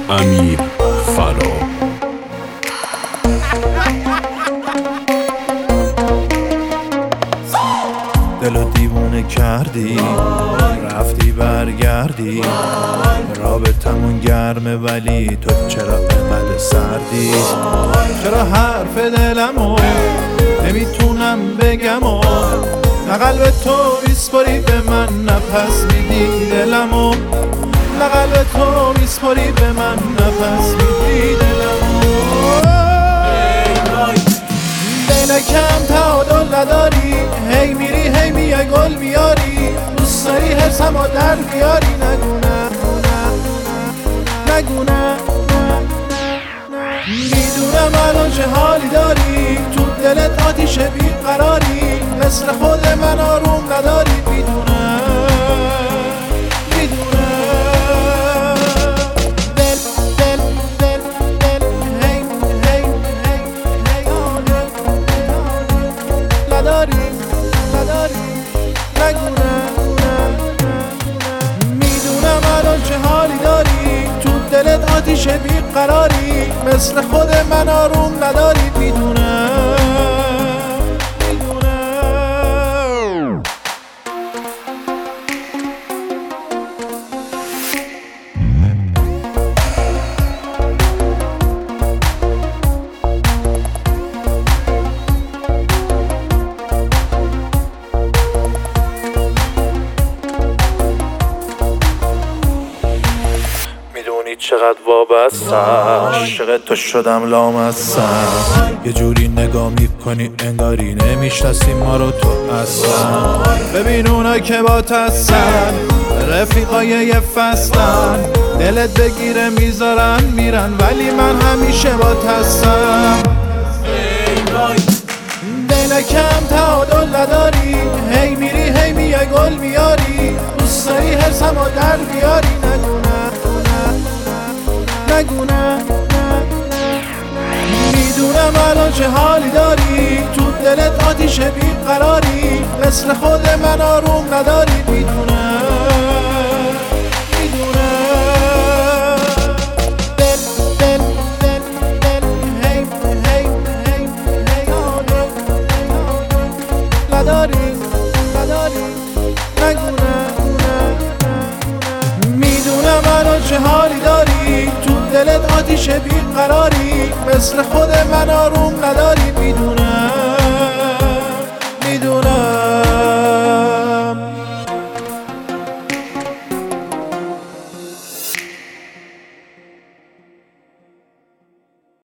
امیر فرا دلو دیوونه کردی رفتی برگردی رابطمون گرمه ولی تو چرا انقدر سردی چرا حرف دلمو نمیتونم بگم و نه قلب تو میسپاری به من نه پس میدی دلمو نه قلب تو میسپاری به من نه پس میدی دلمو دلکم تعادل نداری هی میری هی میای گل میاری دوست داری حرسمو در میاری نگونه میدونم الان چه حالی داری تو دلت آتیش بیقراری مثل خود من آروم نداری میدونم میدونم الان چه حالی داری تو دلت آتیش بیقراری مثل خود من آروم نداری میدونم میدونی چقدر وابستم عاشق تو شدم لامصم یه جوری نگاه میکنی انگاری نمیشناسی ما رو تو اصلا ببین اونا که با هستن رفیقای یه فصلن دلت بگیره میذارن میرن ولی من همیشه با هستم دلکم تعادل نداری هی میری هی میای گل میاری دوست داری حرسمو در بیاری نگونه میدونم الان چه حالی داری تو دلت آتیش بیقراری مثل خود من آروم نداری میدونم میدونم الان چه حالی داری تو دلت آتیش بیقراری مثل خود من آروم نداری میدونم